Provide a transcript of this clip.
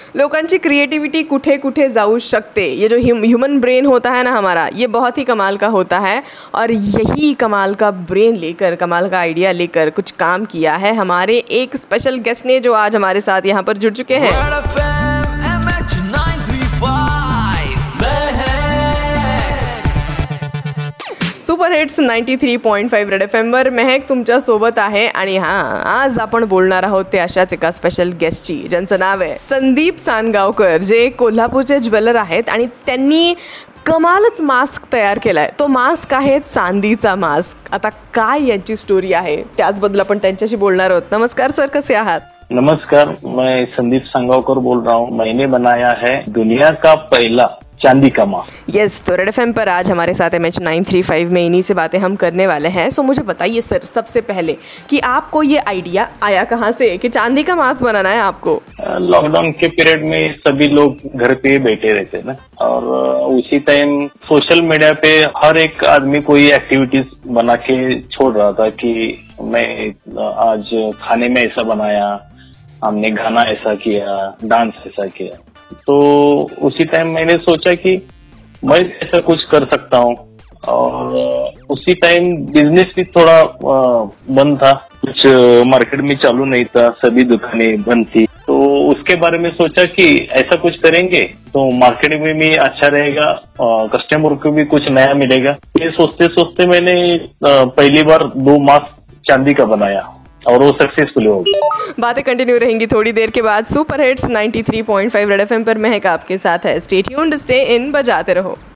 लोकांची क्रिएटिविटी कुठे कुठे जाऊ शकते। ये जो ह्यूमन ब्रेन होता है ना हमारा, ये बहुत ही कमाल का होता है। और यही कमाल का ब्रेन लेकर, कमाल का आइडिया लेकर कुछ काम किया है हमारे एक स्पेशल गेस्ट ने, जो आज हमारे साथ यहाँ पर जुड़ चुके हैं। सुपर हिट्स 93.5 रेड FM वर महक तुमच्या सोबत आहे। आणि हां, आज आपण बोलणार आहोत ते अशाच एका स्पेशल गेस्टची, ज्यांचं नाव आहे संदीप सानगावकर, जे कोल्हापूरचे ज्वेलर आहेत आणि त्यांनी कमालच मास्क तयार केलाय। तो मास्क आहे चांदीचा मास्क। आता काय यांची स्टोरी आहे त्याचबद्दल आपण त्यांच्याशी बोलणार आहोत। नमस्कार सर, कसे आहात? नमस्कार, मैं संदीप सांगावकर बोल रहा हूँ। मैंने बनाया है दुनिया का पहला चांदी का मास्क। यस, तो रेड FM पर आज हमारे साथ MH 935 में इन्हीं से बातें हम करने वाले हैं। सो मुझे बताइए सर, सबसे पहले कि आपको ये आइडिया आया कहाँ से कि चांदी का मास्क बनाना है आपको? लॉकडाउन के पीरियड में सभी लोग घर पे बैठे रहते ना, और उसी टाइम सोशल मीडिया पे हर एक आदमी कोई एक्टिविटीज बना के छोड़ रहा था कि मैं आज खाने में ऐसा बनाया, हमने गाना ऐसा किया, डांस ऐसा किया। तो उसी टाइम मैंने सोचा कि मैं ऐसा कुछ कर सकता हूँ। और उसी टाइम बिजनेस भी थोड़ा बंद था, कुछ मार्केट में चालू नहीं था, सभी दुकानें बंद थी। तो उसके बारे में सोचा कि ऐसा कुछ करेंगे तो मार्केट में भी अच्छा रहेगा, कस्टमर को भी कुछ नया मिलेगा। ये सोचते सोचते मैंने पहली बार 2 मास्क चांदी का बनाया और वो सक्सेसफुल हो गई। बातें कंटिन्यू रहेंगी थोड़ी देर के बाद। सुपर हिट्स 93.5 रेड FM पर महक आपके साथ है। स्टे ट्यून्ड, स्टे इन, बजाते रहो।